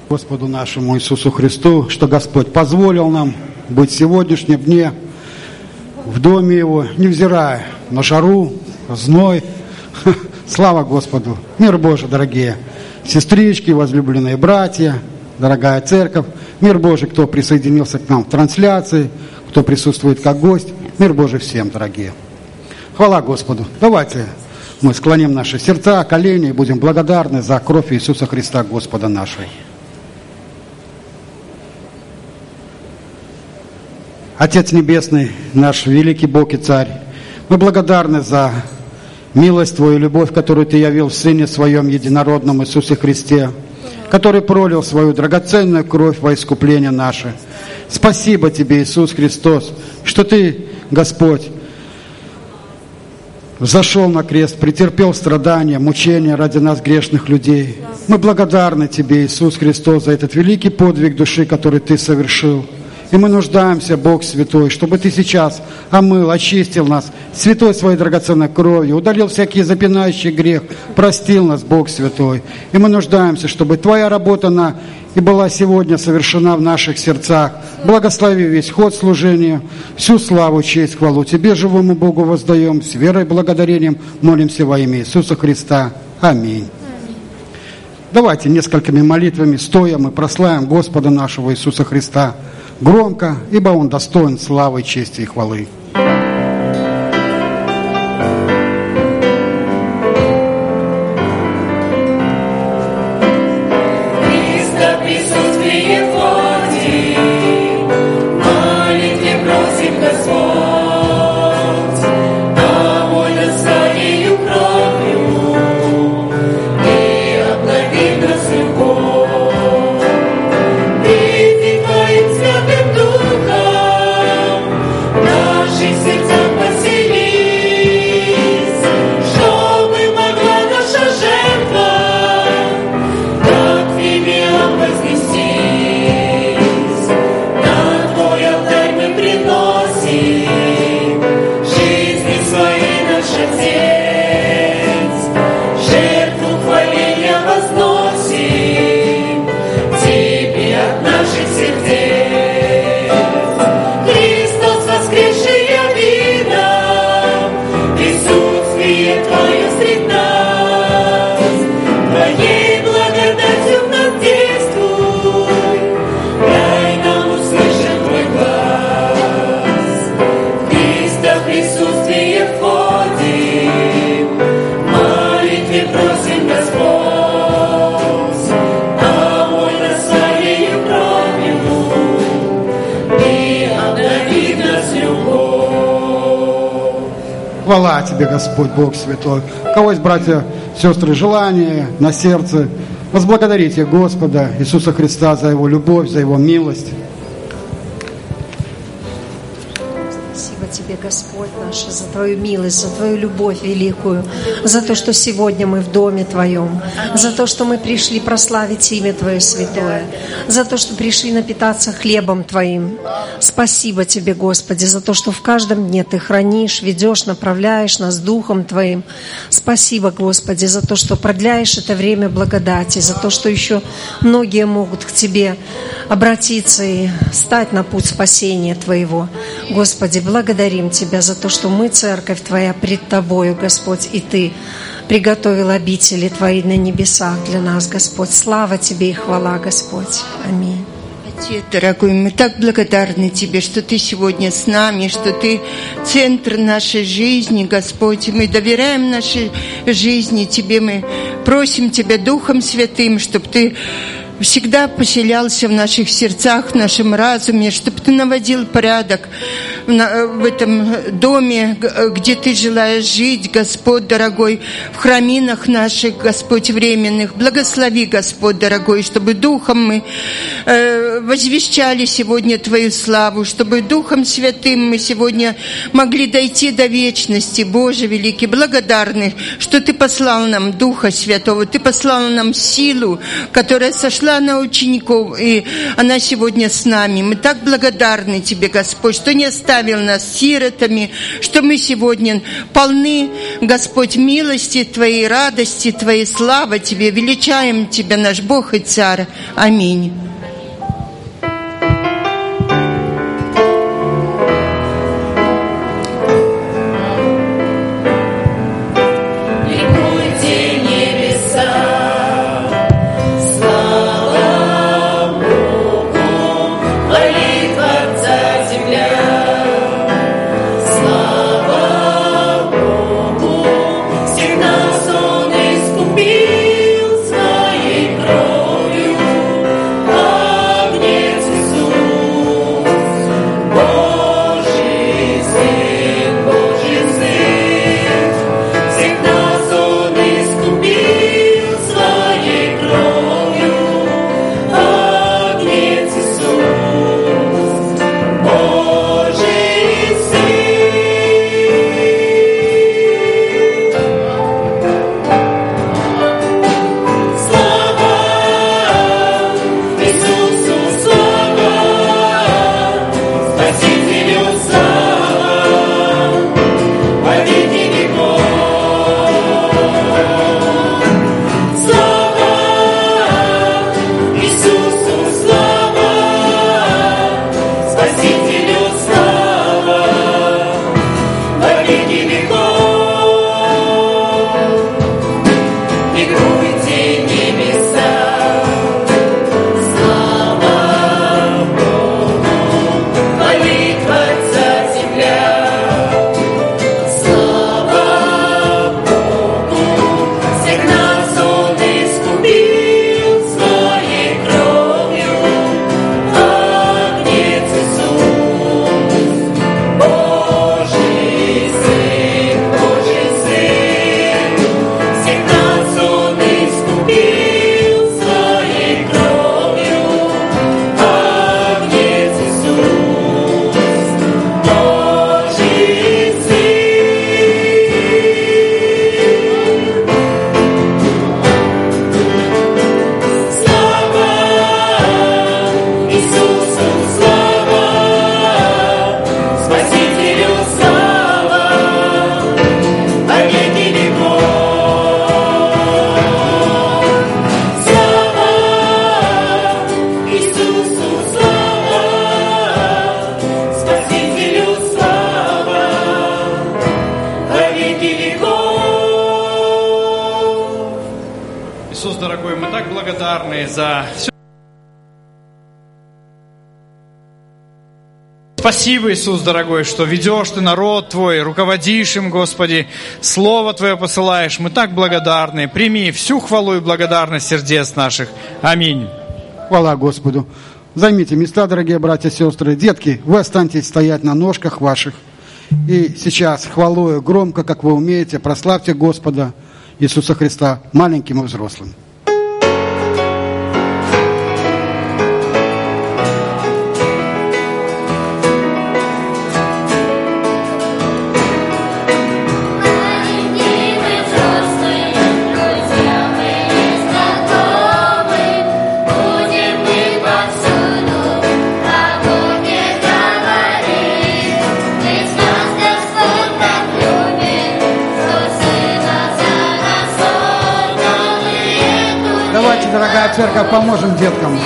Господу нашему Иисусу Христу, что Господь позволил нам быть в сегодняшнем дне в доме Его, невзирая на жару, зной. Слава Господу! Мир Божий, дорогие сестрички, возлюбленные братья, дорогая церковь. Мир Божий, кто присоединился к нам в трансляции, кто присутствует как гость. Мир Божий всем, дорогие. Хвала Господу! Давайте мы склоним наши сердца, колени и будем благодарны за кровь Иисуса Христа, Господа нашего. Отец Небесный, наш великий Бог и Царь, мы благодарны за милость Твою и любовь, которую Ты явил в Сыне Своем единородном Иисусе Христе, который пролил свою драгоценную кровь во искупление наше. Спасибо Тебе, Иисус Христос, что Ты, Господь, взошел на крест, претерпел страдания, мучения ради нас, грешных людей. Мы благодарны Тебе, Иисус Христос, за этот великий подвиг души, который Ты совершил. И мы нуждаемся, Бог Святой, чтобы Ты сейчас омыл, очистил нас святой Своей драгоценной кровью, удалил всякий запинающий грех, простил нас, Бог Святой. И мы нуждаемся, чтобы Твоя работа и была сегодня совершена в наших сердцах. Благослови весь ход служения, всю славу, честь, хвалу Тебе, живому Богу, воздаем, с верой и благодарением молимся во имя Иисуса Христа. Аминь. Давайте несколькими молитвами, стоя, мы прославим Господа нашего Иисуса Христа громко, ибо Он достоин славы, чести и хвалы. Хвала Тебе, Господь, Бог Святой. У кого есть, братья, сестры, желание на сердце, возблагодарите Господа Иисуса Христа за Его любовь, за Его милость. Спасибо Тебе, Господь наш, за Твою милость, за Твою любовь великую, за то, что сегодня мы в доме Твоем, за то, что мы пришли прославить имя Твое святое, за то, что пришли напитаться хлебом Твоим. Спасибо Тебе, Господи, за то, что в каждом дне Ты хранишь, ведешь, направляешь нас Духом Твоим. Спасибо, Господи, за то, что продляешь это время благодати, за то, что еще многие могут к Тебе обратиться и стать на путь спасения Твоего. Господи, благодарим Тебя за то, что мы, Церковь Твоя, пред Тобою, Господь, и Ты приготовил обители Твои на небесах для нас, Господь. Слава Тебе и хвала, Господь. Аминь. Отец дорогой, мы так благодарны Тебе, что Ты сегодня с нами, что Ты центр нашей жизни, Господь. Мы доверяем нашей жизни Тебе, мы просим Тебя Духом Святым, чтобы Ты всегда поселялся в наших сердцах, в нашем разуме, чтобы Ты наводил порядок в этом доме, где Ты желаешь жить, Господь дорогой, в храминах наших, Господь, временных. Благослови, Господь дорогой, чтобы Духом мы возвещали сегодня Твою славу, чтобы Духом Святым мы сегодня могли дойти до вечности. Боже великий, благодарны, что Ты послал нам Духа Святого, Ты послал нам силу, которая сошла на учеников, и она сегодня с нами. Мы так благодарны Тебе, Господь, что не оставил оставил нас сиротами, что мы сегодня полны, Господь, милости Твоей, радости Твоей, слава Тебе, величаем Тебя, наш Бог и Царь. Аминь. Спасибо, Иисус, дорогой, что ведешь Ты народ Твой, руководишь им, Господи, Слово Твое посылаешь. Мы так благодарны. Прими всю хвалу и благодарность сердец наших. Аминь. Хвала Господу. Займите места, дорогие братья и сестры. Детки, вы останьтесь стоять на ножках ваших. И сейчас хвалою громко, как вы умеете, прославьте Господа Иисуса Христа маленьким и взрослым. Дорогая церковь, поможем деткам.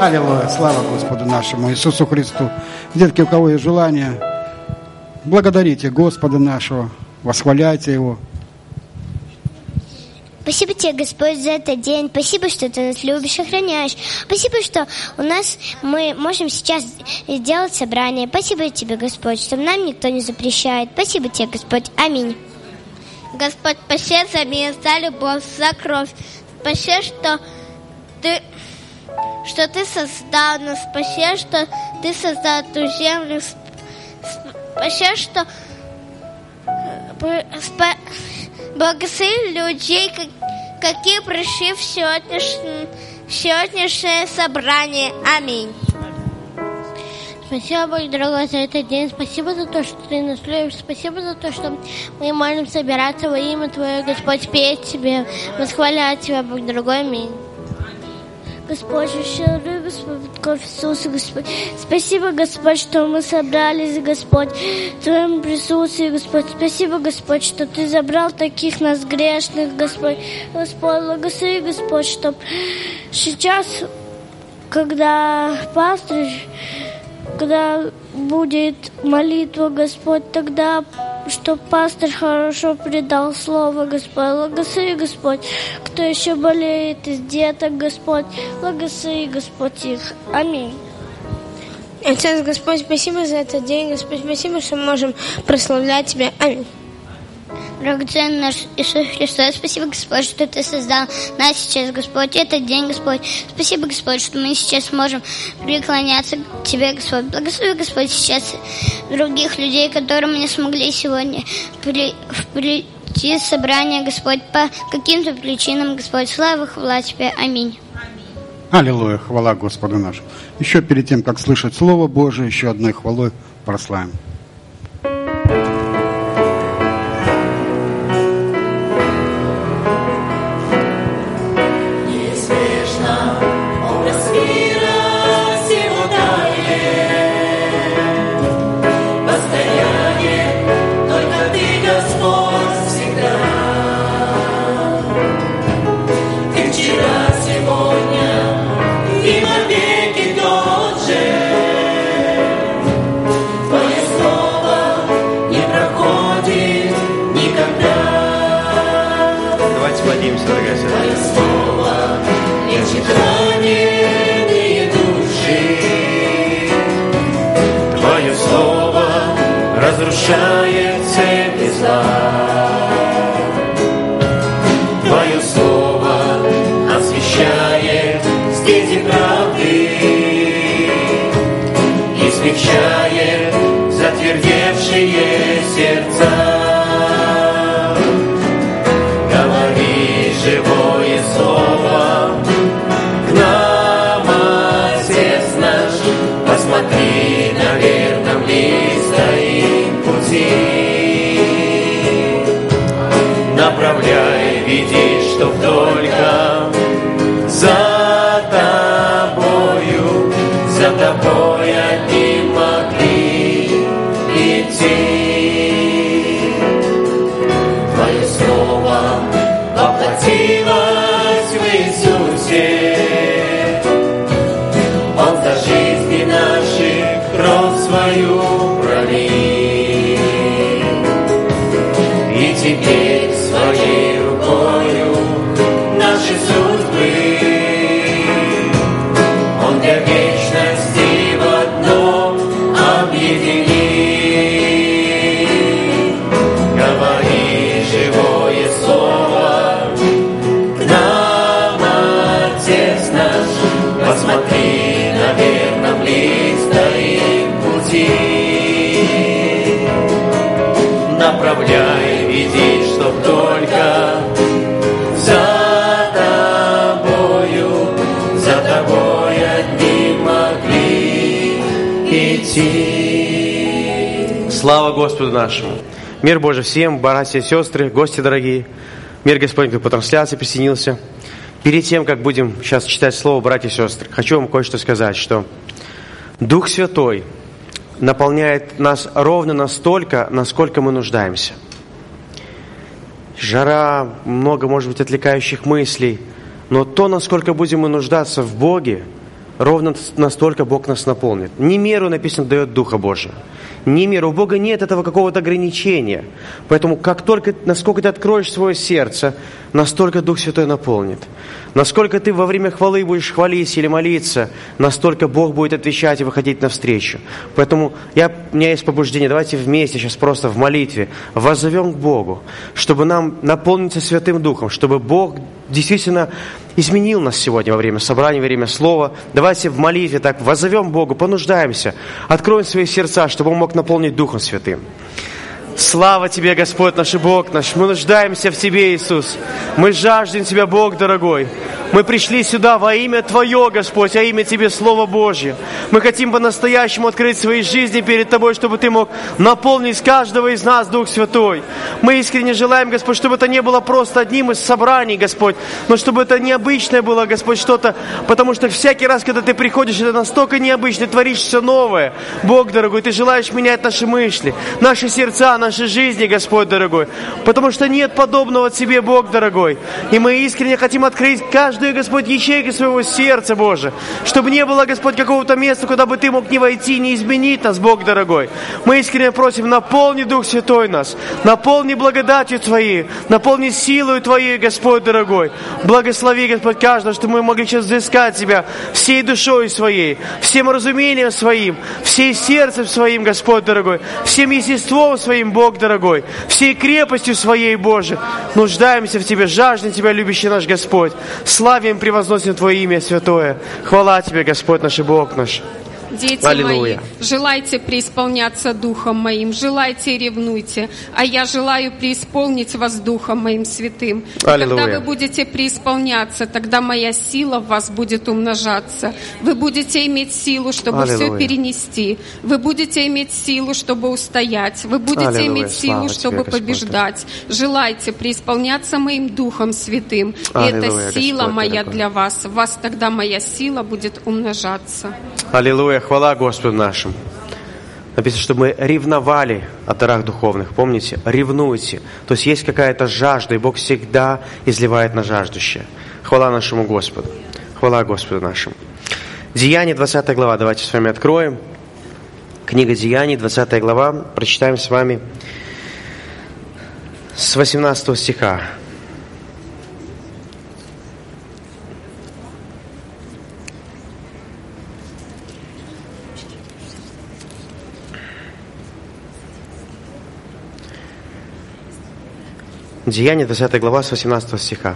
Аллилуйя. Слава Господу нашему Иисусу Христу. Детки, у кого есть желание, благодарите Господа нашего, восхваляйте Его. Спасибо тебе, Господь, за этот день. Спасибо, что ты нас любишь, охраняешь. Спасибо, что мы можем сейчас сделать собрание. Спасибо тебе, Господь, что нам никто не запрещает. Спасибо тебе, Господь. Аминь. Господь, спасибо за мир, за любовь, за кровь. Спасибо, что ты создал нас. Спасибо, что ты создал эту землю. Спасибо, что благослови людей, какие пришли в сегодняшнее собрание. Аминь. Спасибо, Бог дорогой, за этот день. Спасибо за то, что ты нас любишь. Спасибо за то, что мы можем собираться во имя Твое, Господь, петь Тебе, восхвалять Тебя, Бог дорогой. Аминь. Господь, еще любишь кровь Иисуса, Господь. Спасибо, Господь, что мы собрались, Господь, в Твоем присутствии, Господь. Спасибо, Господь, что Ты забрал таких нас грешных, Господь. Господь, благослови, Господь, чтобы сейчас, когда будет молитва, Господь, тогда, чтобы пастор хорошо передал слово, Господь. Благослови, Господь, кто еще болеет из деток, Господь. Благослови, Господь, их. Аминь. Отец, Господь, спасибо за этот день, Господь, спасибо, что мы можем прославлять Тебя. Аминь. Драгоценный наш Иисус Христос, спасибо, Господь, что Ты создал нас сейчас, Господь, этот день, Господь. Спасибо, Господь, что мы сейчас можем преклоняться к Тебе, Господь. Благослови, Господь, сейчас других людей, которым не смогли сегодня прийти в собрание, Господь, по каким-то причинам, Господь. Слава, хвала Тебе. Аминь. Аллилуйя, хвала Господу нашему. Еще перед тем, как слышать Слово Божие, еще одной хвалой прославим. Разрушает цепи зла. Твое слово освещает стези правды и смягчает затвердевшие сердца. Говори живое слово к нам, Отец наш, посмотри на верном ли стоим пути. Направляй, веди, чтоб только за тобой одни могли идти. Твое слово воплотилось в Иисусе. Он за жизни наших кровь свою пролил. И теперь своей рукою наши судьбы Он для вечности в одном объединил. Говори живое слово к нам, Отец наш, посмотри, на верном ли стоим пути. Направляй, веди, чтоб только за тобой одни могли идти. Слава Господу нашему! Мир Божий всем, братья и сестры, гости дорогие. Мир Господень, кто по трансляции присоединился. Перед тем, как будем сейчас читать Слово, братья и сестры, хочу вам кое-что сказать, что Дух Святой наполняет нас ровно настолько, насколько мы нуждаемся. Жара, много, может быть, отвлекающих мыслей, но то, насколько будем мы нуждаться в Боге, ровно настолько Бог нас наполнит. Не меру, написано, дает Духа Божия. Не меру. У Бога нет этого какого-то ограничения. Поэтому насколько ты откроешь свое сердце, настолько Дух Святой наполнит. Насколько ты во время хвалы будешь хвалить или молиться, настолько Бог будет отвечать и выходить навстречу. Поэтому у меня есть побуждение, давайте вместе сейчас просто в молитве воззовем к Богу, чтобы нам наполниться Святым Духом, чтобы Бог действительно изменил нас сегодня во время собрания, во время слова. Давайте в молитве так воззовем Богу, понуждаемся, откроем свои сердца, чтобы Он мог наполнить Духом Святым. Слава Тебе, Господь наш и Бог наш. Мы нуждаемся в Тебе, Иисус. Мы жаждем Тебя, Бог дорогой. Мы пришли сюда во имя Твое, Господь, а имя Тебе Слово Божье. Мы хотим по-настоящему открыть свои жизни перед Тобой, чтобы Ты мог наполнить каждого из нас, Дух Святой. Мы искренне желаем, Господь, чтобы это не было просто одним из собраний, Господь, но чтобы это необычное было, Господь, что-то, потому что всякий раз, когда Ты приходишь, это настолько необычно, творишь все новое. Бог дорогой, Ты желаешь менять наши мысли, наши сердца, нашей жизни, Господь дорогой, потому что нет подобного Тебе, Бог дорогой. И мы искренне хотим открыть каждую, Господь, ячейку своего сердца, Боже, чтобы не было, Господь, какого-то места, куда бы Ты мог не войти, не изменить нас, Бог дорогой. Мы искренне просим, наполни, Дух Святой, нас, наполни благодатью Твоей, наполни силой Твоей, Господь дорогой. Благослови, Господь, каждого, чтобы мы могли сейчас взыскать Тебя всей душой своей, всем разумением своим, всей сердцем своим, Господь дорогой, всем естеством своим, Бог дорогой, всей крепостью своей, Боже. Нуждаемся в Тебе, жаждем Тебя, любящий наш Господь. Славим, превозносим Твое имя святое. Хвала Тебе, Господь наш и Бог наш. Дети Аллилуйя. мои, желайте преисполняться Духом Моим, желайте и ревнуйте, а я желаю преисполнить вас Духом Моим Святым. Аллилуйя. Когда вы будете преисполняться, тогда моя сила в вас будет умножаться. Вы будете иметь силу, чтобы Аллилуйя. все перенести. Вы будете иметь силу, чтобы устоять. Вы будете Аллилуйя. иметь силу, Слава чтобы Тебе, побеждать. Желайте преисполняться Моим Духом Святым. И Аллилуйя, это сила Господь моя дорогой. для вас. В вас тогда моя сила будет умножаться. Аллилуйя, хвала Господу нашему. Написано, что мы ревновали о дарах духовных. Помните? Ревнуйте. То есть есть какая-то жажда, и Бог всегда изливает на жаждущее. Хвала нашему Господу. Хвала Господу нашему. Деяния, 20 глава. Давайте с вами откроем. Книга Деяний, 20 глава. Прочитаем с вами с 18 стиха. Деяния, 20 глава, с 18 стиха.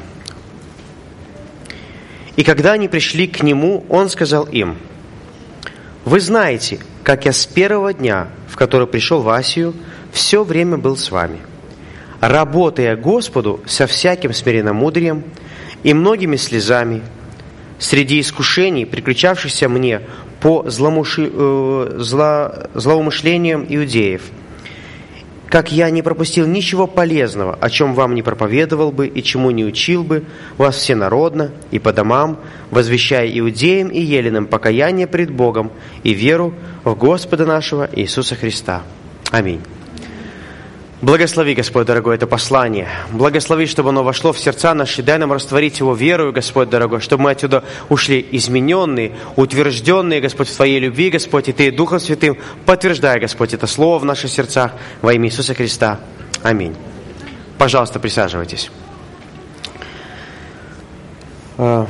«И когда они пришли к нему, он сказал им: вы знаете, как я с первого дня, в который пришел в Асию, все время был с вами, работая Господу со всяким смиренномудрием и многими слезами, среди искушений, приключавшихся мне по злоумышлениям иудеев, как я не пропустил ничего полезного, о чем вам не проповедовал бы и чему не учил бы вас всенародно и по домам, возвещая иудеям и еленам покаяние пред Богом и веру в Господа нашего Иисуса Христа. Аминь». Благослови, Господь дорогой, это послание. Благослови, чтобы оно вошло в сердца наши. Дай нам растворить его верою, Господь дорогой, чтобы мы отсюда ушли измененные, утвержденные, Господь, в Твоей любви, Господь, и Ты Духом Святым подтверждай, Господь, это слово в наших сердцах во имя Иисуса Христа. Аминь. Пожалуйста, присаживайтесь. Мы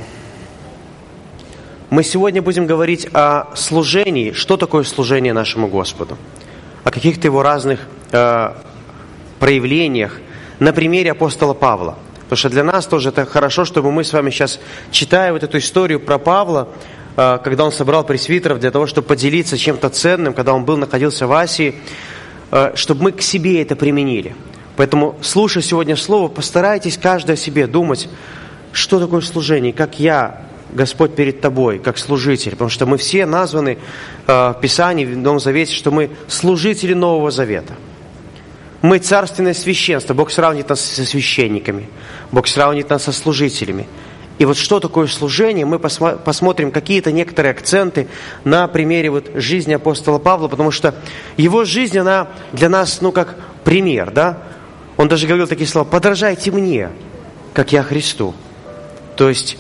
сегодня будем говорить о служении. Что такое служение нашему Господу? О каких-то его разных проявлениях на примере апостола Павла. Потому что для нас тоже это хорошо, чтобы мы с вами сейчас, читая вот эту историю про Павла, когда он собрал пресвитеров для того, чтобы поделиться чем-то ценным, когда он находился в Асии, чтобы мы к себе это применили. Поэтому, слушая сегодня слово, постарайтесь каждый о себе думать, что такое служение, как я, Господь, перед Тобой, как служитель. Потому что мы все названы в Писании, в Новом Завете, что мы служители Нового Завета. Мы царственное священство. Бог сравнит нас со священниками. Бог сравнит нас со служителями. И вот что такое служение, мы посмотрим какие-то некоторые акценты на примере вот жизни апостола Павла, потому что его жизнь, она для нас, как пример, да? Он даже говорил такие слова: «Подражайте мне, как я Христу». То есть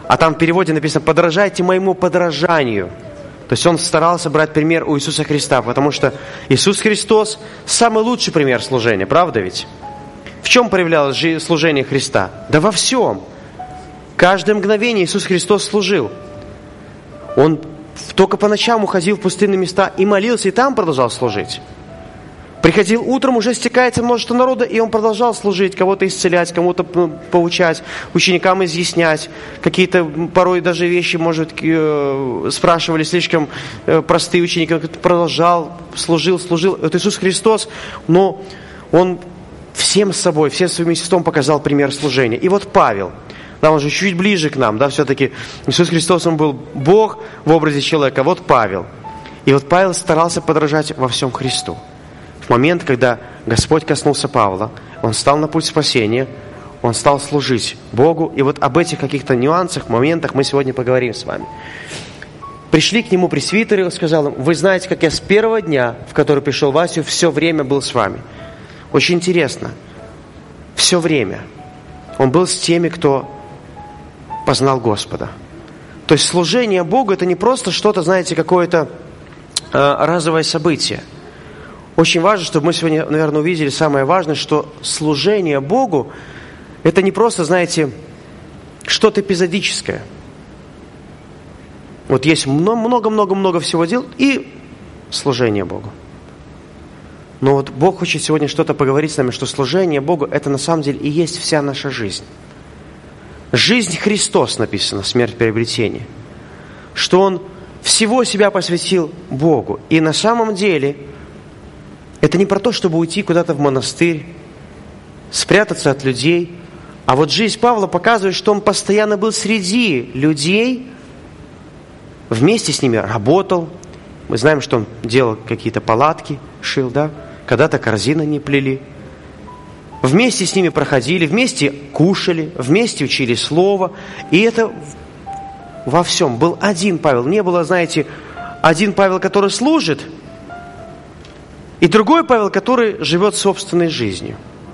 А там в переводе написано: подражайте моему подражанию. То есть он старался брать пример у Иисуса Христа, потому что Иисус Христос самый лучший пример служения, правда ведь? В чем проявлялось служение Христа? Да во всем. Каждое мгновение Иисус Христос служил. Он только по ночам уходил в пустынные места и молился, и там продолжал служить. Приходил утром, уже стекается множество народа, и он продолжал служить, кого-то исцелять, кому-то поучать, ученикам изъяснять. Какие-то порой даже вещи, может, спрашивали слишком простые ученики. Он продолжал, служил. Вот Иисус Христос, но Он всем собой, всем своим естеством показал пример служения. И вот Павел, да, он же чуть ближе к нам, да, все-таки Иисус Христос, Он был Бог в образе человека, вот Павел. И вот Павел старался подражать во всем Христу. В момент, когда Господь коснулся Павла, он стал на путь спасения, он стал служить Богу. И вот об этих каких-то нюансах, моментах мы сегодня поговорим с вами. Пришли к нему пресвитеры, он сказал им: вы знаете, как я с первого дня, в который пришел в Асию, все время был с вами. Очень интересно. Все время он был с теми, кто познал Господа. То есть служение Богу — это не просто что-то, знаете, какое-то разовое событие. Очень важно, чтобы мы сегодня, наверное, увидели самое важное, что служение Богу – это не просто, знаете, что-то эпизодическое. Вот есть много-много-много всего дел и служение Богу. Но вот Бог хочет сегодня что-то поговорить с нами, что служение Богу – это на самом деле и есть вся наша жизнь. Жизнь Христос написано, смерть приобретения. Что Он всего себя посвятил Богу. И на самом деле это не про то, чтобы уйти куда-то в монастырь, спрятаться от людей. А вот жизнь Павла показывает, что он постоянно был среди людей, вместе с ними работал. Мы знаем, что он делал какие-то палатки, шил, да? Когда-то корзины не плели. Вместе с ними проходили, вместе кушали, вместе учили Слово. И это во всем. Был один Павел. Не было, знаете, один Павел, который служит, и другой Павел, который живет собственной жизнью.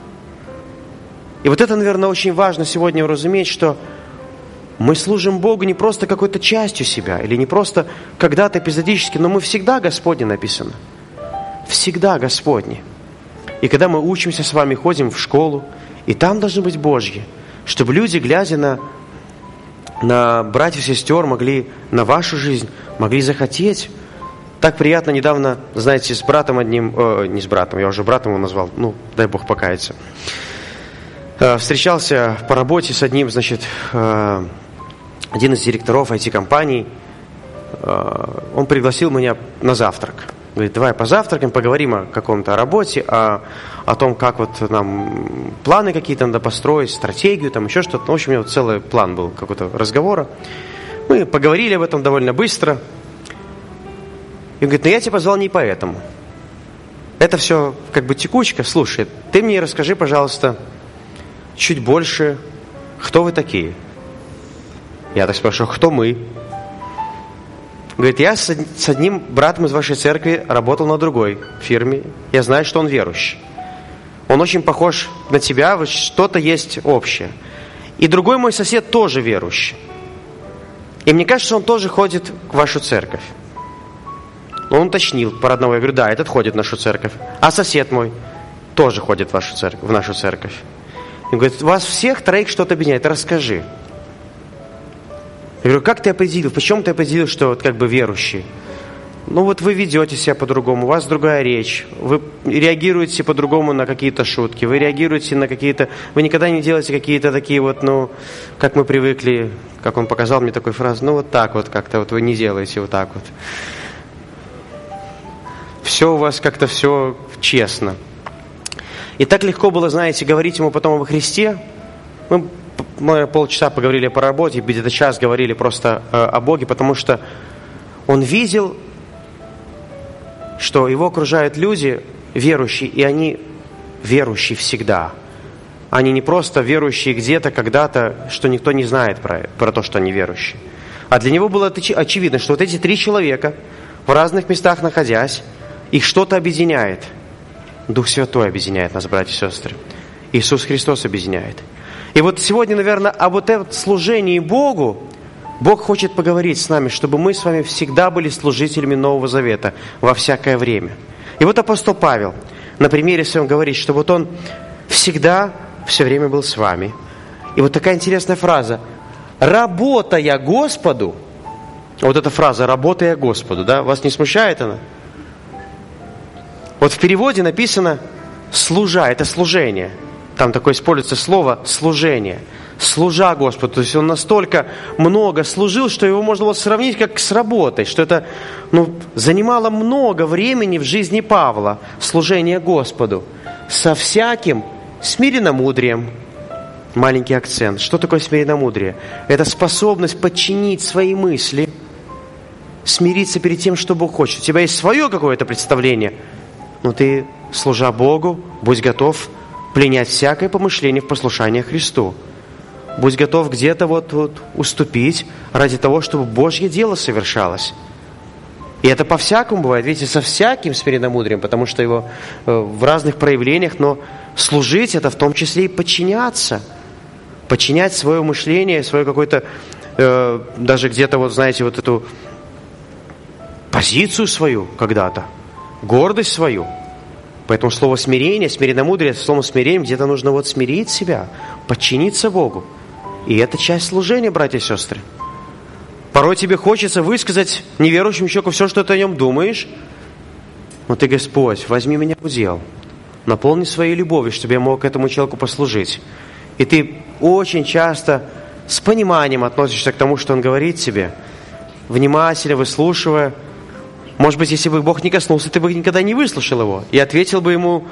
И вот это, наверное, очень важно сегодня уразуметь, что мы служим Богу не просто какой-то частью себя, или не просто когда-то эпизодически, но мы всегда Господни написано. Всегда Господни. И когда мы учимся с вами, ходим в школу, и там должны быть Божьи, чтобы люди, глядя на братьев и сестер, могли на вашу жизнь, могли захотеть. Так приятно недавно, знаете, с братом одним, не с братом, я уже братом его назвал, дай Бог покаяться. Встречался по работе с одним, значит, один из директоров IT-компаний. Он пригласил меня на завтрак. Говорит: давай позавтракаем, поговорим о каком-то работе, о том, как вот нам планы какие-то надо построить, стратегию, там еще что-то. В общем, у меня вот целый план был какого-то разговора. Мы поговорили об этом довольно быстро. И он говорит: я тебя позвал не поэтому. Это все как бы текучка. Слушай, ты мне расскажи, пожалуйста, чуть больше, кто вы такие? Я так спрашиваю: кто мы? Говорит: я с одним братом из вашей церкви работал на другой фирме. Я знаю, что он верующий. Он очень похож на тебя, что-то есть общее. И другой мой сосед тоже верующий. И мне кажется, он тоже ходит в вашу церковь. Он уточнил про одного. Я говорю: да, этот ходит в нашу церковь. А сосед мой тоже ходит в нашу церковь. И говорит: вас всех троих что-то объединяет, расскажи. Я говорю: как ты определил, почему ты определил, что вот как бы верующий? Вот вы ведете себя по-другому, у вас другая речь, вы реагируете по-другому на какие-то шутки, вы реагируете на какие-то... Вы никогда не делаете какие-то такие вот, как мы привыкли, как он показал мне такую фразу, вот так вот как-то вот вы не делаете вот так вот. Все у вас как-то все честно. И так легко было, знаете, говорить ему потом о Христе. Мы полчаса поговорили по работе, где-то час говорили просто о Боге, потому что он видел, что его окружают люди верующие, и они верующие всегда. Они не просто верующие где-то, когда-то, что никто не знает про то, что они верующие. А для него было очевидно, что вот эти 3 человека, в разных местах находясь, их что-то объединяет. Дух Святой объединяет нас, братья и сестры. Иисус Христос объединяет. И вот сегодня, наверное, о вот этом служении Богу Бог хочет поговорить с нами, чтобы мы с вами всегда были служителями Нового Завета во всякое время. И вот апостол Павел на примере своем говорит, что вот он всегда, все время был с вами. И вот такая интересная фраза. «Работая Господу». Вот эта фраза «работая Господу», да? Вас не смущает она? Вот в переводе написано «служа», это служение. Там такое используется слово «служение». Служа Господу. То есть он настолько много служил, что его можно было сравнить как с работой. Что это занимало много времени в жизни Павла. Служение Господу. Со всяким смиренномудрием. Маленький акцент. Что такое смиренномудрие? Это способность подчинить свои мысли, смириться перед тем, что Бог хочет. У тебя есть свое какое-то представление, но ты, служа Богу, будь готов пленять всякое помышление в послушание Христу. Будь готов где-то уступить ради того, чтобы Божье дело совершалось. И это по-всякому бывает, видите, со всяким смиренномудрием, потому что его в разных проявлениях, но служить это в том числе и подчиняться. Подчинять свое мышление, свое какое-то, даже где-то, знаете, эту позицию свою когда-то, гордость свою. Поэтому слово смирение, смиренномудрие, словом смирение, где-то нужно смирить себя, подчиниться Богу. И это часть служения, братья и сестры. Порой тебе хочется высказать неверующему человеку все, что ты о нем думаешь. Но ты, Господь, возьми меня в удел, наполни своей любовью, чтобы я мог этому человеку послужить. И ты очень часто с пониманием относишься к тому, что он говорит тебе, внимательно выслушивая. Может быть, если бы Бог не коснулся, ты бы никогда не выслушал его и ответил бы ему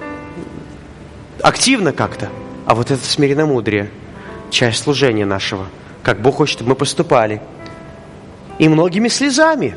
активно как-то. А вот это смиренномудрие, часть служения нашего, как Бог хочет, чтобы мы поступали. И многими слезами.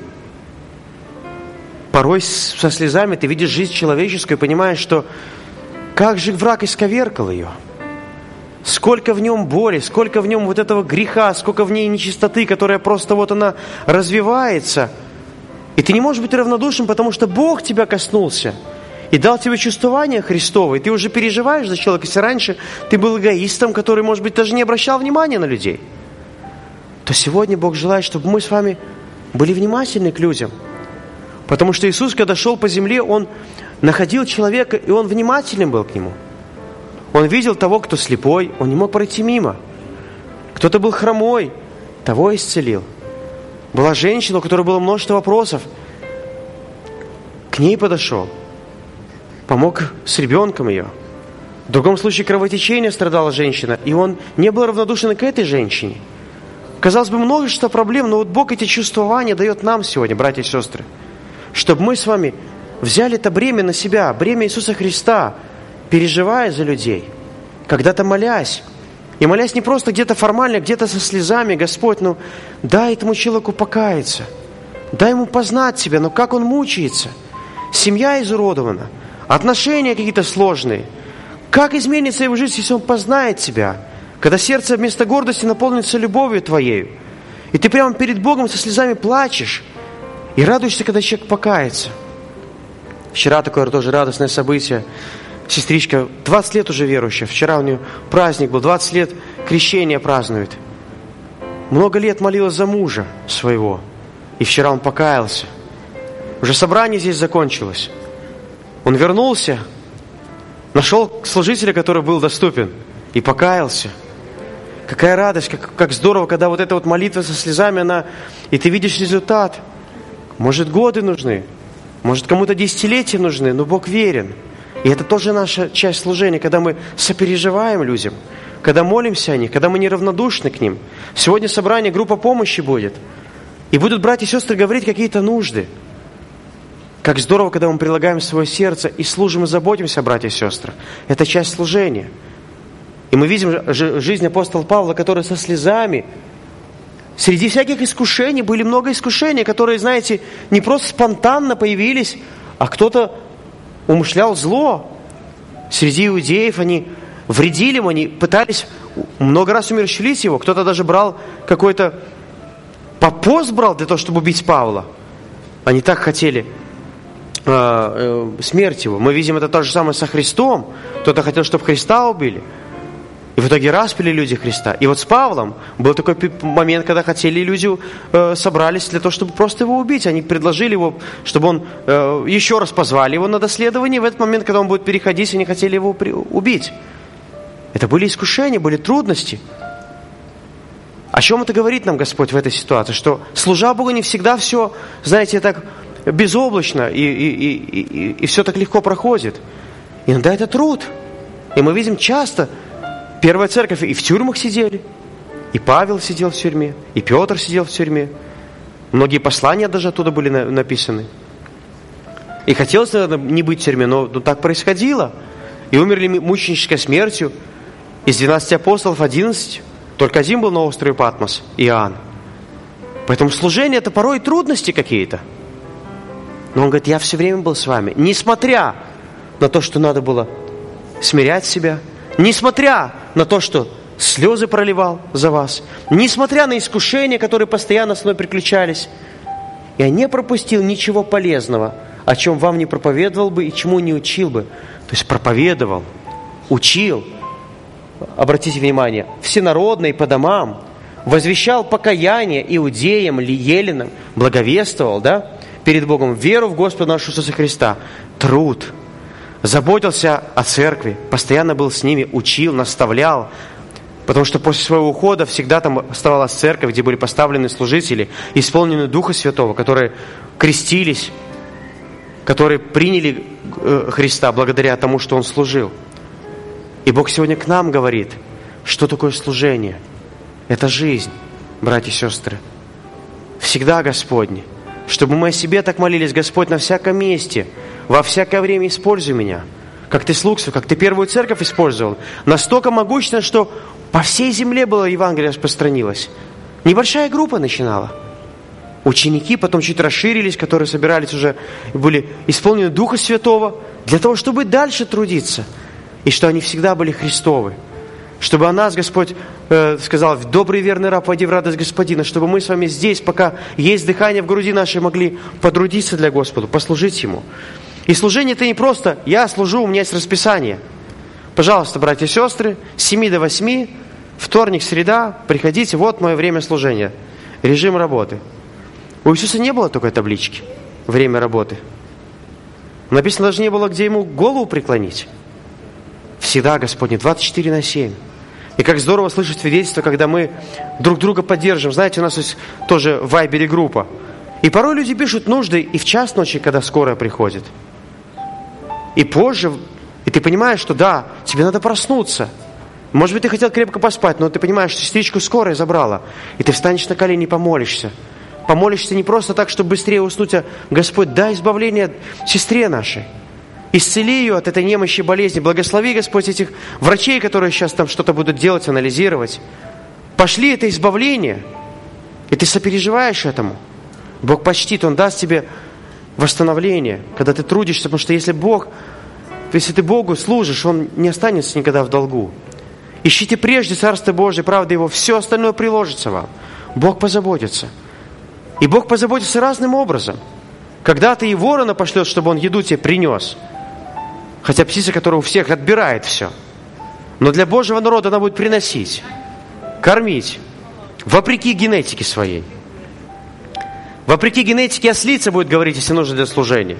Порой со слезами ты видишь жизнь человеческую и понимаешь, что как же враг исковеркал ее. Сколько в нем боли, сколько в нем этого греха, сколько в ней нечистоты, которая просто она развивается. И ты не можешь быть равнодушным, потому что Бог тебя коснулся и дал тебе чувствование Христово, и ты уже переживаешь за человека. Если раньше ты был эгоистом, который, может быть, даже не обращал внимания на людей, то сегодня Бог желает, чтобы мы с вами были внимательны к людям. Потому что Иисус, когда шел по земле, Он находил человека, и Он внимательным был к нему. Он видел того, кто слепой, Он не мог пройти мимо. Кто-то был хромой, того исцелил. Была женщина, у которой было множество вопросов. К ней подошел, помог с ребенком ее. В другом случае кровотечение страдала женщина, и он не был равнодушен к этой женщине. Казалось бы, множество проблем, но Бог эти чувствования дает нам сегодня, братья и сестры, чтобы мы с вами взяли это бремя на себя, бремя Иисуса Христа, переживая за людей, когда-то молясь. И молясь не просто где-то формально, где-то со слезами: Господь, дай этому человеку покаяться, дай ему познать Тебя, как он мучается, семья изуродована, отношения какие-то сложные. Как изменится его жизнь, если он познает Тебя? Когда сердце вместо гордости наполнится любовью Твоею, и ты прямо перед Богом со слезами плачешь и радуешься, когда человек покается. Вчера такое тоже радостное событие. Сестричка 20 лет уже верующая. Вчера у нее праздник был, 20 лет крещения празднует. Много лет молилась за мужа своего. И вчера он покаялся. Уже собрание здесь закончилось. Он вернулся, нашел служителя, который был доступен, и покаялся. Какая радость, как здорово, когда эта молитва со слезами, и ты видишь результат. Может, годы нужны, может, кому-то десятилетия нужны, но Бог верен. И это тоже наша часть служения, когда мы сопереживаем людям, когда молимся о них, когда мы неравнодушны к ним. Сегодня собрание, группа помощи будет. И будут братья и сестры говорить какие-то нужды. Как здорово, когда мы прилагаем свое сердце и служим и заботимся о братьях и сестрах. Это часть служения. И мы видим жизнь апостола Павла, который со слезами. Среди всяких искушений были много искушений, которые, знаете, не просто спонтанно появились, а кто-то умышлял зло. Среди иудеев они вредили ему, они пытались много раз умерщвлить его. Кто-то даже брал какой-то пост брал для того, чтобы убить Павла. Они так хотели смерть его. Мы видим это то же самое со Христом. Кто-то хотел, чтобы Христа убили. И в итоге распяли люди Христа. И вот с Павлом был такой момент, когда хотели люди собрались для того, чтобы просто его убить. Они предложили его, чтобы он еще раз позвали его на доследование. В этот момент, когда он будет переходить, они хотели его убить. Это были искушения, были трудности. О чем это говорит нам Господь в этой ситуации? Что, служа Богу, не всегда все, знаете, так безоблачно и все так легко проходит. Иногда это труд. И мы видим часто, первая церковь и в тюрьмах сидели, и Павел сидел в тюрьме, и Петр сидел в тюрьме. Многие послания даже оттуда были написаны. И хотелось, наверное, не быть в тюрьме, но так происходило. И умерли мученической смертью. Из 12 апостолов 11, только один был на острове Патмос, Иоанн. Поэтому служение – это порой трудности какие-то. Но он говорит, я все время был с вами. Несмотря на то, что надо было смирять себя, несмотря на то, что слезы проливал за вас, несмотря на искушения, которые постоянно со мной приключались, я не пропустил ничего полезного, о чем вам не проповедовал бы и чему не учил бы. То есть проповедовал, учил, обратите внимание, всенародно и по домам, возвещал покаяние иудеям, еленам, благовествовал, да, перед Богом веру в Господа нашего Иисуса Христа, труд, заботился о церкви, постоянно был с ними, учил, наставлял, потому что после своего ухода всегда там оставалась церковь, где были поставлены служители, исполнены Духа Святого, которые крестились, которые приняли Христа благодаря тому, что Он служил. И Бог сегодня к нам говорит, что такое служение. Это жизнь, братья и сестры. Всегда Господне. Чтобы мы о себе так молились, Господь, на всяком месте, во всякое время используй меня. Как Ты слуг свой, как Ты первую церковь использовал. Настолько могущественно, что по всей земле было Евангелие распространилось. Небольшая группа начинала. Ученики потом чуть расширились, которые собирались уже, были исполнены Духа Святого, для того, чтобы дальше трудиться. И что они всегда были Христовы. Чтобы о нас Господь сказал, добрый и верный раб, войди в радость Господина. Чтобы мы с вами здесь, пока есть дыхание в груди нашей, могли потрудиться для Господа, послужить Ему. И служение это не просто «я служу, у меня есть расписание». Пожалуйста, братья и сестры, с 7 до 8, вторник, среда, приходите, вот мое время служения, режим работы. У Иисуса не было такой таблички «время работы». Написано, даже не было, где Ему голову преклонить. Всегда, Господне, 24/7. И как здорово слышать свидетельства, когда мы друг друга поддерживаем. Знаете, у нас есть тоже в Вайбере группа. И порой люди пишут нужды и в час ночи, когда скорая приходит. И позже, и ты понимаешь, что да, тебе надо проснуться. Может быть, ты хотел крепко поспать, но ты понимаешь, что сестричку скорая забрала. И ты встанешь на колени и помолишься. Помолишься не просто так, чтобы быстрее уснуть, а Господь, дай избавление сестре нашей. Исцели ее от этой немощи и болезни. Благослови, Господь, этих врачей, которые сейчас там что-то будут делать, анализировать. Пошли это избавление. И ты сопереживаешь этому. Бог почтит, Он даст тебе восстановление, когда ты трудишься. Потому что если ты Богу служишь, Он не останется никогда в долгу. Ищите прежде Царство Божие, правда Его, все остальное приложится вам. Бог позаботится. И Бог позаботится разным образом. Когда-то и ворона пошлет, чтобы он еду тебе принес. Хотя птица, которая у всех отбирает все. Но для Божьего народа она будет приносить, кормить, вопреки генетике своей. Вопреки генетике ослица будет говорить, если нужно для служения.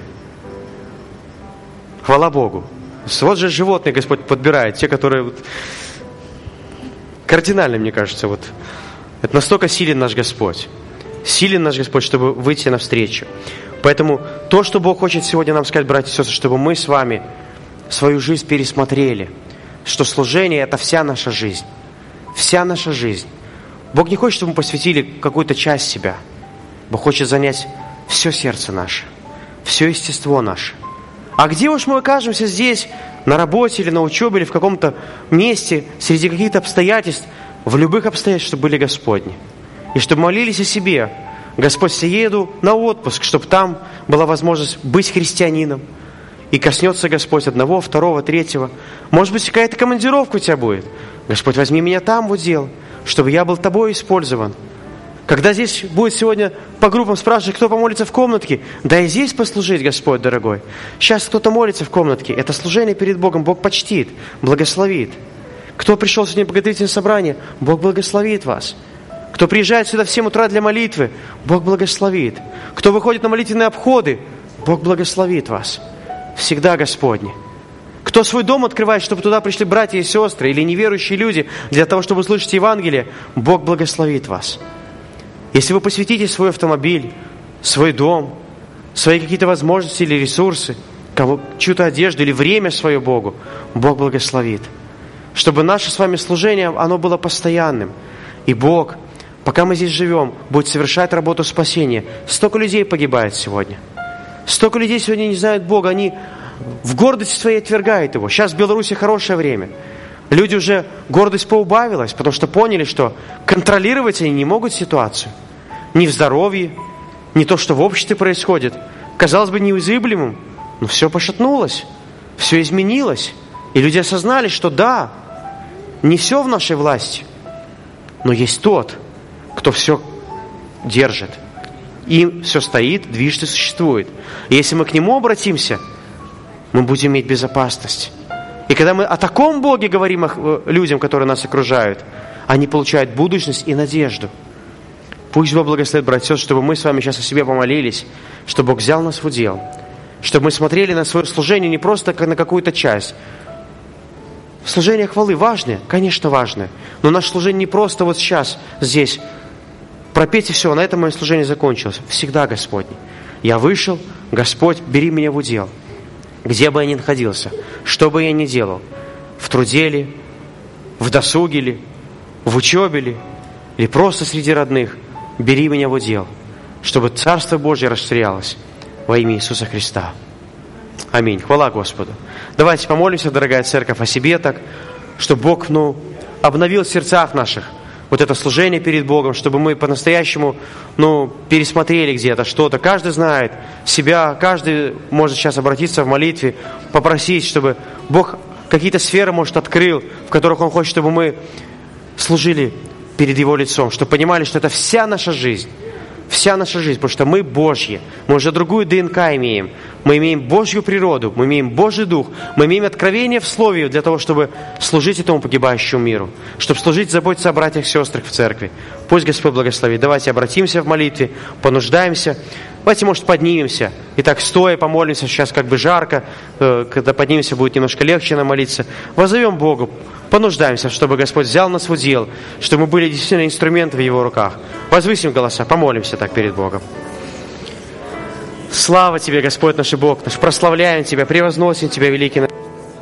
Хвала Богу. Вот же животные Господь подбирает, те, которые кардинально, мне кажется, это настолько силен наш Господь. Силен наш Господь, чтобы выйти навстречу. Поэтому то, что Бог хочет сегодня нам сказать, братья и сестры, чтобы мы с вами свою жизнь пересмотрели, что служение – это вся наша жизнь. Вся наша жизнь. Бог не хочет, чтобы мы посвятили какую-то часть себя. Бог хочет занять все сердце наше, все естество наше. А где уж мы окажемся здесь, на работе или на учебе, или в каком-то месте, среди каких-то обстоятельств, в любых обстоятельствах, чтобы были Господни. И чтобы молились о себе. Господь, я еду на отпуск, чтобы там была возможность быть христианином. И коснется Господь одного, второго, третьего. Может быть, какая-то командировка у тебя будет. Господь, возьми меня там в удел, чтобы я был тобой использован. Когда здесь будет сегодня по группам спрашивать, кто помолится в комнатке, да и здесь послужить, Господь дорогой. Сейчас кто-то молится в комнатке. Это служение перед Богом Бог почтит, благословит. Кто пришел сегодня на благотворительное собрание, Бог благословит вас. Кто приезжает сюда в 7 утра для молитвы, Бог благословит. Кто выходит на молитвенные обходы, Бог благословит вас. Всегда Господне. Кто свой дом открывает, чтобы туда пришли братья и сестры или неверующие люди для того, чтобы услышать Евангелие, Бог благословит вас. Если вы посвятите свой автомобиль, свой дом, свои какие-то возможности или ресурсы, чью-то одежду или время свое Богу, Бог благословит. Чтобы наше с вами служение, оно было постоянным. И Бог, пока мы здесь живем, будет совершать работу спасения. Столько людей погибает сегодня. Столько людей сегодня не знают Бога. Они в гордости своей отвергают Его. Сейчас в Беларуси хорошее время. Люди уже, гордость поубавилась, потому что поняли, что контролировать они не могут ситуацию. Ни в здоровье, ни то, что в обществе происходит. Казалось бы, неуязвимым, но все пошатнулось, все изменилось. И люди осознали, что да, не все в нашей власти, но есть тот, кто все держит. Им все стоит, движется, существует. И если мы к Нему обратимся, мы будем иметь безопасность. И когда мы о таком Боге говорим людям, которые нас окружают, они получают будущность и надежду. Пусть Бог благословит, братья и сестры, чтобы мы с вами сейчас о себе помолились, чтобы Бог взял нас в удел, чтобы мы смотрели на свое служение не просто как на какую-то часть. Служение хвалы важное, конечно, важное, но наше служение не просто вот сейчас, здесь. Пропеть и все, на этом мое служение закончилось. Всегда Господне. Я вышел, Господь, бери меня в удел. Где бы я ни находился, что бы я ни делал, в труде ли, в досуге ли, в учебе ли, или просто среди родных, бери меня в удел, чтобы Царство Божье расширялось во имя Иисуса Христа. Аминь. Хвала Господу. Давайте помолимся, дорогая церковь, о себе так, чтобы Бог, обновил в сердцах наших вот это служение перед Богом, чтобы мы по-настоящему, пересмотрели где-то что-то. Каждый знает себя, каждый может сейчас обратиться в молитве, попросить, чтобы Бог какие-то сферы, может, открыл, в которых Он хочет, чтобы мы служили перед Его лицом, чтобы понимали, что это вся наша жизнь, потому что мы Божьи, мы уже другую ДНК имеем, мы имеем Божью природу, мы имеем Божий Дух, мы имеем откровение в Слове для того, чтобы служить этому погибающему миру, чтобы служить, заботиться о братьях и сестрах в церкви. Пусть Господь благословит. Давайте обратимся в молитве, понуждаемся. Давайте, может, поднимемся. И так стоя помолимся. Сейчас как бы жарко. Когда поднимемся, будет немножко легче нам молиться. Воззовем Богу, понуждаемся, чтобы Господь взял нас в удел, чтобы мы были действительно инструменты в Его руках. Возвысим голоса, помолимся так перед Богом. Слава Тебе, Господь наш и Бог наш. Прославляем Тебя, превозносим Тебя, великий наш.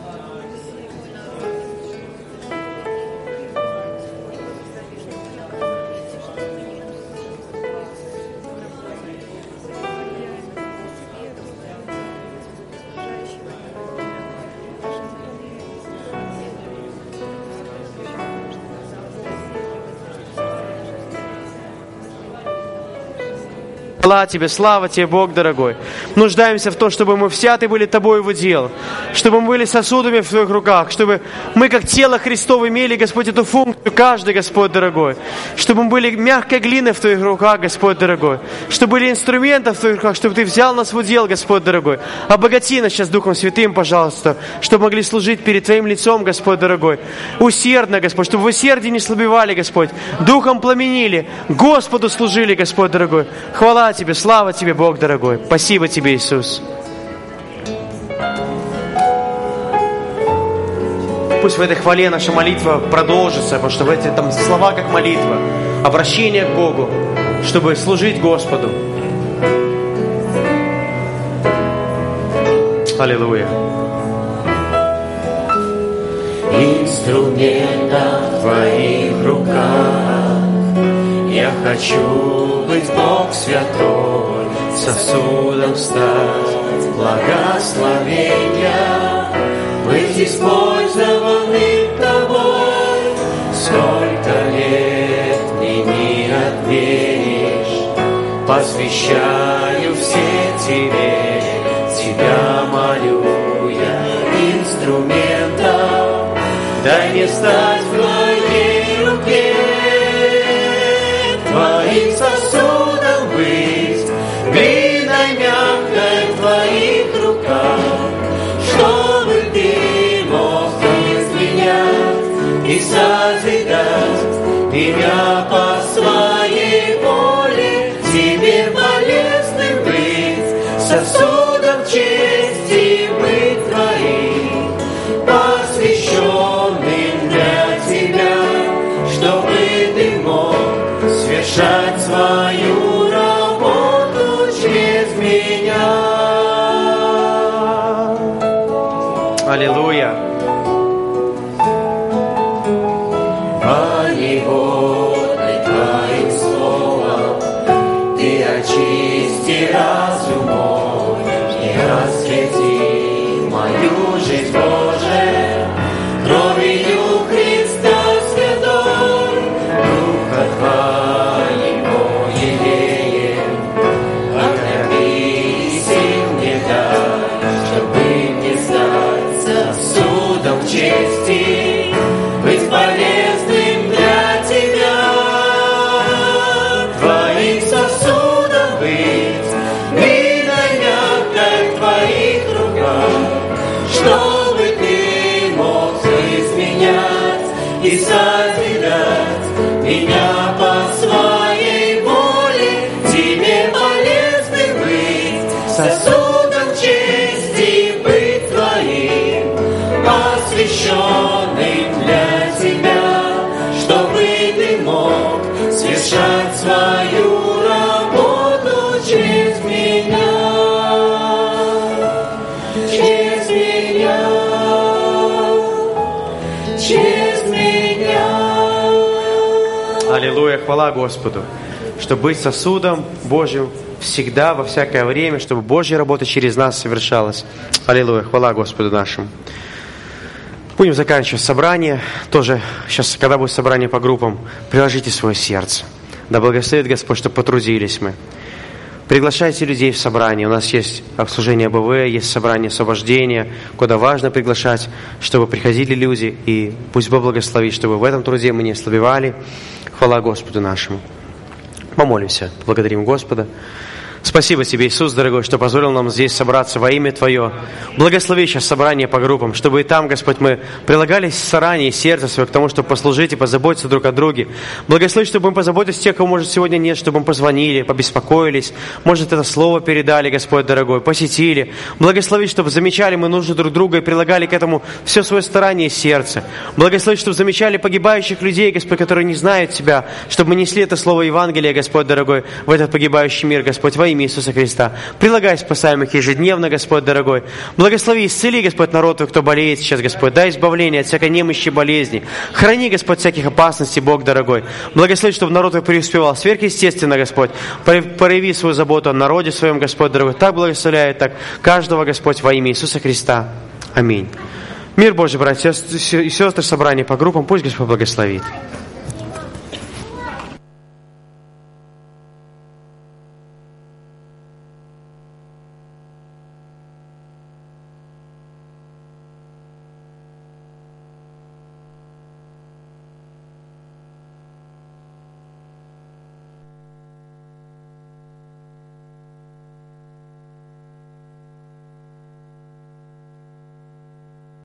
Слава Тебе, Бог дорогой. Нуждаемся в том, чтобы мы взяты были Тобой в удел, чтобы мы были сосудами в Твоих руках, чтобы мы, как тело Христово, имели, Господь, эту функцию, каждый, Господь дорогой, чтобы мы были мягкой глиной в Твоих руках, Господь дорогой, чтобы были инструменты в Твоих руках, чтобы Ты взял нас в удел, Господь дорогой. Обогати нас сейчас Духом Святым, пожалуйста, чтобы могли служить перед Твоим лицом, Господь дорогой. Усердно, Господь, чтобы в усердии не слабевали, Господь, Духом пламенили, Господу служили, Господь дорогой. Хвала Тебе, слава Тебе, Бог дорогой. Спасибо Тебе, Иисус. Пусть в этой хвале наша молитва продолжится, потому что в эти там слова как молитва, обращение к Богу, чтобы служить Господу. Аллилуйя. Инструмента в Твоих руках я хочу быть, Бог святой, сосудом стать благословения, быть использованным Тобой. Сколько лет мне не отмеришь, посвящаю все Тебе, Тебя молю я инструментом, дай мне стать в Твоей руке, Твоим сосудом быть, глиной мягкой в Твоих руках, чтобы Ты мог изменять меня по своей воле, тебе полезным быть, сосудом чести быть твоим, посвященным для тебя, чтобы ты мог совершать свою работу через меня. Аллилуйя! Твоим словом ты очисти разум мой и освети мою жизнь, Боже, кровью Христа святой, Духа Твоего елеем, окропи сил мне дай, чтобы мне стать сосудом чести, быть полезным для Тебя, Твоим сосудом быть, глиной мягкой в Твоих руках, чтобы Ты мог изменять и созидать меня по своей воле, Тебе полезным быть, сосудом чести быть Твоим, посвященным для Тебя, чтобы Ты мог совершать свою работу через меня, через меня, через меня. Аллилуйя, хвала Господу, чтобы быть сосудом Божьим всегда, во всякое время, чтобы Божья работа через нас совершалась. Аллилуйя, хвала Господу нашему. Будем заканчивать собрание. Тоже сейчас, когда будет собрание по группам, приложите свое сердце. Да благословит Господь, что потрудились мы. Приглашайте людей в собрание. У нас есть обслужение АБВ, есть собрание освобождения, куда важно приглашать, чтобы приходили люди. И пусть Бог благословит, чтобы в этом труде мы не ослабевали. Хвала Господу нашему. Помолимся, благодарим Господа. Спасибо Тебе, Иисус, дорогой, что позволил нам здесь собраться во имя Твое. Благослови сейчас собрание по группам, чтобы и там, Господь, мы прилагали старание и сердце свое к тому, чтобы послужить и позаботиться друг о друге. Благослови, чтобы мы позаботились о тех, кого, может, сегодня нет, чтобы мы позвонили, побеспокоились. Может, это слово передали, Господь, дорогой, посетили. Благослови, чтобы замечали мы нужды друг друга и прилагали к этому все свое старание и сердце. Благослови, чтобы замечали погибающих людей, Господь, которые не знают Тебя, чтобы мы несли это слово Евангелия, Господь, дорогой, в этот погибающий мир, Господь, во имя Иисуса Христа. Прилагай спасаемых ежедневно, Господь дорогой. Благослови, исцели, Господь, народ Твой, кто болеет сейчас, Господь. Дай избавление от всякой немощи и болезни. Храни, Господь, всяких опасностей, Бог дорогой. Благослови, чтобы народ Твой преуспевал. Сверхъестественно, Господь. Прояви свою заботу о народе своем, Господь дорогой. Так благословляет, так каждого, Господь, во имя Иисуса Христа. Аминь. Мир Божий, братья и сестры, собрание по группам, пусть Господь благословит.